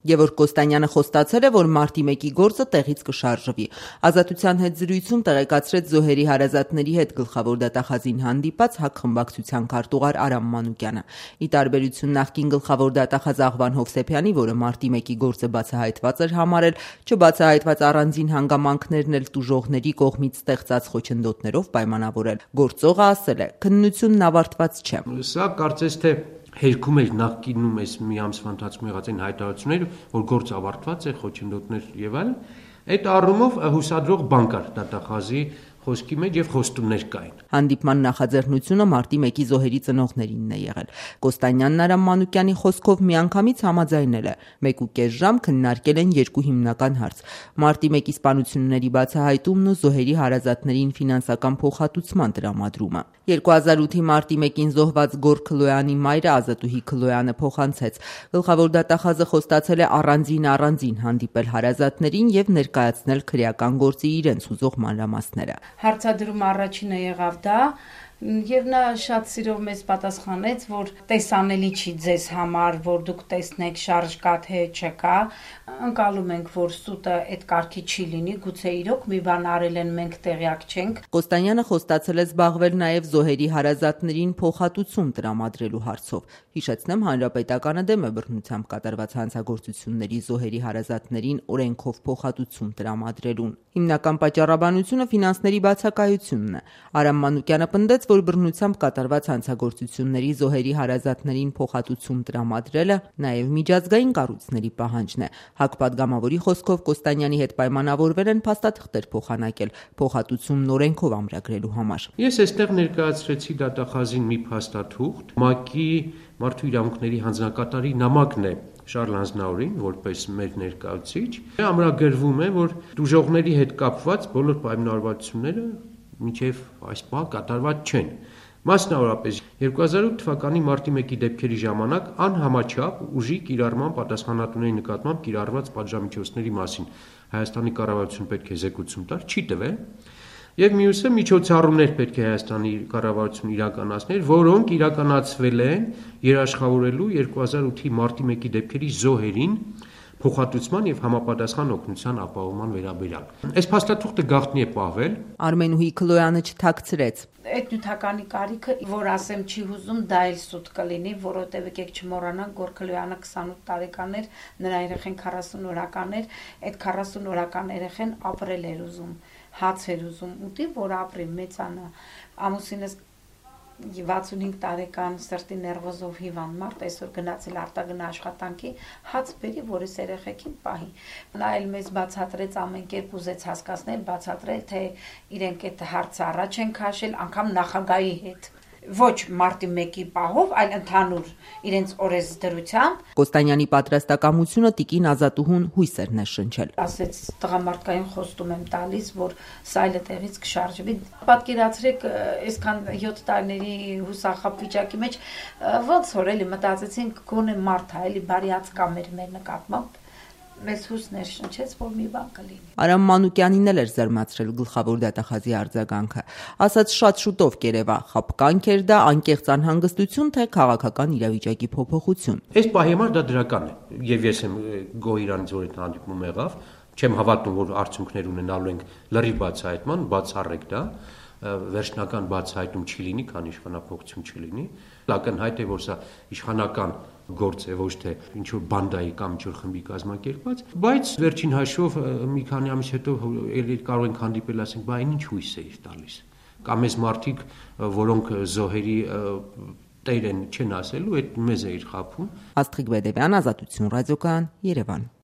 Գևորգ Կոստանյանը խոստացել է, որ մարտի 1-ի գործը տեղից կշարժվի։ Ազատության հետ զրույցում տեղեկացրեց զոհերի հարազատների հետ գլխավոր դատախազին հանդիպած ՀԱԿ խմբակցության քարտուղար Արամ Մանուկյանը։ Ի տարբերություն նախկին գլխավոր դատախազ Աղվան Հովսեփյանի, որը մարտի 1-ի գործը բացահայտված էր համարել, չբացահայտված առանձին հանգամանքներն էլ տուժողների կողմից ստեղծած խոչընդոտներով պայմանավորել։ Գործողը ասել է՝ քննությունն ավարտված չէ։ Սա կարծես թե հերքում էր նախկինում այս մի ամսվա ընթացքում եղած այն հայտարարությունները, որ գործ ավարտված է, խոչընդոտներ եւ այլն, այդ առումով հուսադրող բան կար դատախազի խոսքի մեջ եւ խոստումներ կային։ Հանդիպման նախաձեռնությունը մարտի 1-ի զոհերի ծնողներինն է եղել։ Կոստանյանն Արամ Մանուկյանի խոսքով միանգամից համաձայնել է։ 1.5 ժամ քննարկել են երկու հիմնական հարց՝ մարտի 1-ի սպանությունների բացահայտումն ու զոհերի հարազատներին ֆինանսական փոխհատուցման տրամադրումը։ 2008-ի մարտի 1-ին զոհված Գոռ Քլոյանի մայրը Ազատուհի Քլոյանը փոխանցեց։ Գլխավոր դատախազը խոստացել է առանձին հանդիպել հարազատներին եւ ներկայացնել քրեական գործի իրենց ուզող մանրամասները։ Հարցադրում առաջինը եղավ դա, եւ նա շատ սիրով մեզ պատասխանեց, որ տեսանելի չի ձեզ համար, որ դուք տեսնեք շարժ կա թե չկա, ընկալում ենք, որ սուտը այդ կարգի չի լինի, գուցե իրոք մի բան արել են, մենք տեղյակ չենք։ Կոստանյանը խոստացել է զբաղվել նաեւ զոհերի հարազատներին փոխհատուցում տրամադրելու հարցով։ Հիշեցնեմ, Հանրապետականը դեմ է բռնությամբ կատարված հանցագործությունների զոհերի հարազատներին օրենքով փոխհատուցում տրամադրելուն։ Հիմնական պատճառաբանությունը ֆինանսների բացակայությունն է։ Արամ Մանուկյանը պնդեց, որ բռնությամբ կատարված հանցագործությունների զոհերի հարազատներին փոխհատուցում տրամադրելը նաև միջազգային կառույցների պահանջն է։ ՀԱԿ պատգամավորի խոսքով Կոստանյանի հետ պայմանավորվել են փաստաթղթեր փոխանակել փոխհատուցումն օրենքով ամրագրելու համար։ Ես այստեղ ներկայացրեցի դատախազին մի փաստաթուղթ, ՄԱԿ-ի մարդու իրավունքների հանձնակատարի նամակն է Շարլ Ազնավուրին, որպես մեր ներկայացուցիչ, ամրագրվում է, որ տուժողների հետ կապված բոլոր պայմանավորվածությունները մինչև այս պահ կատարված չեն։ Մասնավորապես 2008 թվականի մարտի 1-ի դեպքերի ժամանակ անհամաչափ ուժի կիրառման պատասխանատուների նկատմամբ կիրառված պատժամիջոցների մասին Հայաստանի կառավարությունը պետք է զեկուցում տար, չի տվել, եւ մյուսը միջոցառումներ պետք է Հայաստանի կառավարությունը իրականացներ, որոնք իրականացվել են երաշխավորելու 2008-ի մարտի 1-ի դեպքերի զոհերին փոխհատուցման եւ համապատասխան օգնության ապահովման վերաբերյալ։ Այս փաստաթուղթը գաղտնի է պահվել։ Արմենուհի Քլոյանը չթաքցրեց։ Այդ նյութականի կարիքը, որ ասեմ չի հուզում, դա էլ սուտ կլինի, որովհետև եկեք չմոռանանք, Գոռ Քլոյանը 28 տարեկան էր, նրա երեխեն 40 օրական էր, այդ 40 օրական երեխեն ապրել էր ուզում, հաց էր ուզում ուտի, որ ապրի, մեծանա։ Ամուսինս 65 տարեկան սրտի ներվոզով հիվանդ մարդ, այսօր գնացել արտագնա աշխատանքի, հաց բերի, որ այս երեխեքին պահի։ Նա էլ մեզ բացատրեց ամեն կերպ ուզեց հասկացնել, բացատրել, թե իրենք այդ հարցը առաջ են քաշել, անգամ նախագահի հետ։ Ոչ մարտի 1-ի պահով, այլ ընդհանուր իրենց օրենսդրությամբ։ Կոստանյանի պատրաստակամությունը տիկին Ազատուհուն հույս էր ներշնչել։ Ասեց տղամարդկային խոստում եմ տալիս, որ սայլը տեղից կշարժվի։ Պատկերացրեք, այսքան 7 տարիների հուսախաբ վիճակի մեջ ոնց որ էլի մտածեցինք գոնե մարդ է, էլի բարիած կա մեր նկատմամբ։ Մեզ հույս ներշնչեց, որ մի բան կլինի։ Արամ Մանուկյանին էլ էր զարմացրել գլխավոր դատախազի արձագանքը։ Ասաց շատ շուտով կերևա, խաբկանք էր դա, անկեղծ անհանգստություն, թե քաղաքական իրավիճակի փոփոխություն։ Այս պահի համար դա դրական է։ Եվ ես եմ գոհ իրանից, որ այդ հանդիպումը եղավ, չեմ հավատում, որ արդյունքներ ունենալու ենք լրիվ բացահայտման, բացառեք դա, վերջնական բացահայտում չի լինի, քանի իշխանափոխություն չի լինի։ Ակնհայտ է, որ սա իշխանական գործ է, ոչ թե ինչ-որ բանդայի կամ ինչ-որ խմբի կազմակերպված, բայց վերջին հաշվով մի քանի ամիս հետո ելի կարող ենք հանդիպել, ասենք, բա այն ինչ հույս է տալիս։ Կամ այս մարդիկ, որոնք զոհերի տեր են, չեն ասելու, այդ մեզ է իր խաբում։ Աստղիկ Բեդևյան, Ազատություն ռադիոկայան, Երևան։